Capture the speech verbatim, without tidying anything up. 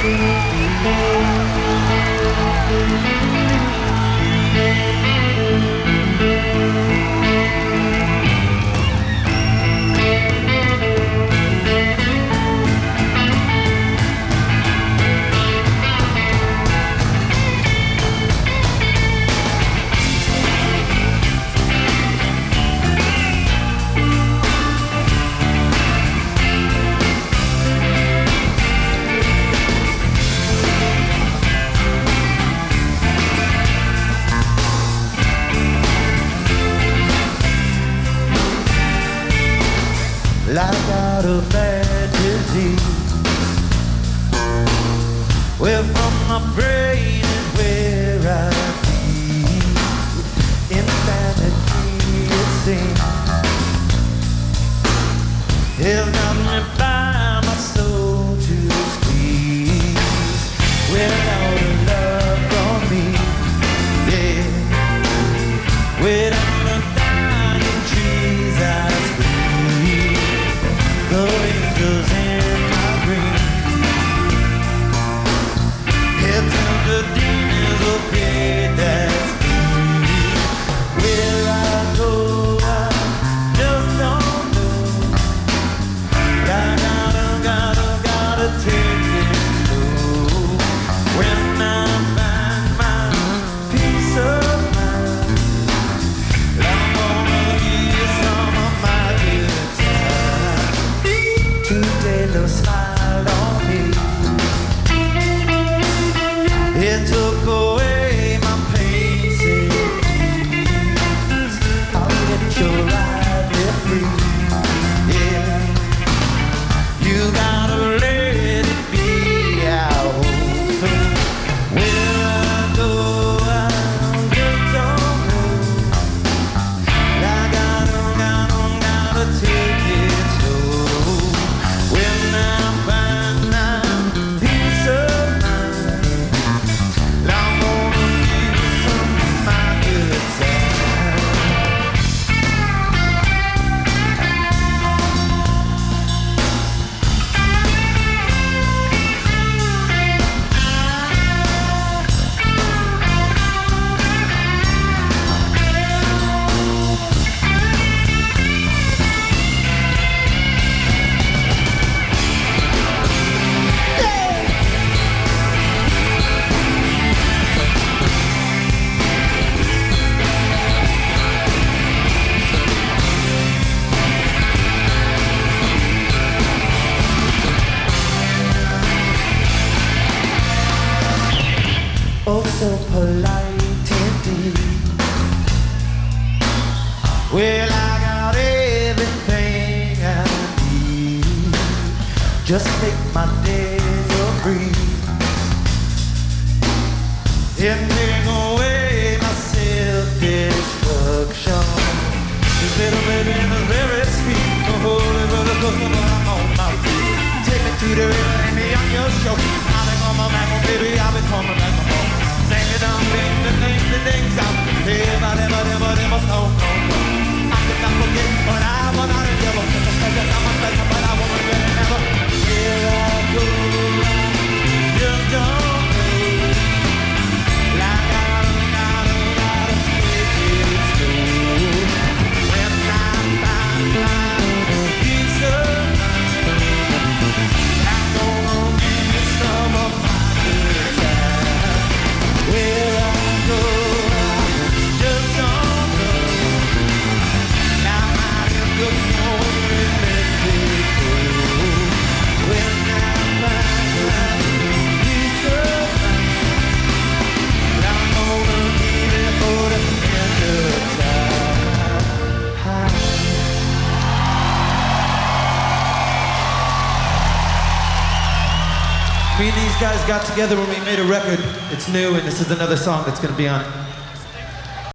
Like out of bad disease. Well, from my brain is where I bleed. Insanity, it seems, has got me by my soul to squeeze. Without a love from me, yeah. Without the dying trees I scream. The angels in my dream. Here come the demons of pain that's me. Where I go, I just don't know. I gotta, gotta, gotta take it slow. When I find my peace of mind, I'm gonna give you some of my good time. Today love smiled on me. It took away my pain, said please, I'll let you ride me free. Yeah, you gotta let it be out. So where I go, I just don't know. I gotta, gotta, gotta take it slow. When I find my peace of mind, I'm gonna give you some of my good time. Oh, so polite indeed. Well, I got everything I need. Just make my days a breeze. It take away my self-destruction. This little baby is very sweet. Oh, holy brother, I'm on my feet. Take me to the river and me on your show. I'll be coming back home, baby, I'll be coming back home. Sing it down, ding, the ding, the dings out. Never, never, never, never, so, no, no. I could not forget when I was out of devil. Such a pleasure, I'm a pleasure, but I won't regret it never. Here I go, just don't know. Like I don't, I don't, I don't take it slow. When I find my peace of mind, I'm gonna give you some of my good time. Where I go, I just don't know. Now I am just somewhere in Mexico. When I find my peace of mind, I'm gonna give it for the end of time. Me and these guys got together when we made a record. It's new, and this is another song that's gonna be on it.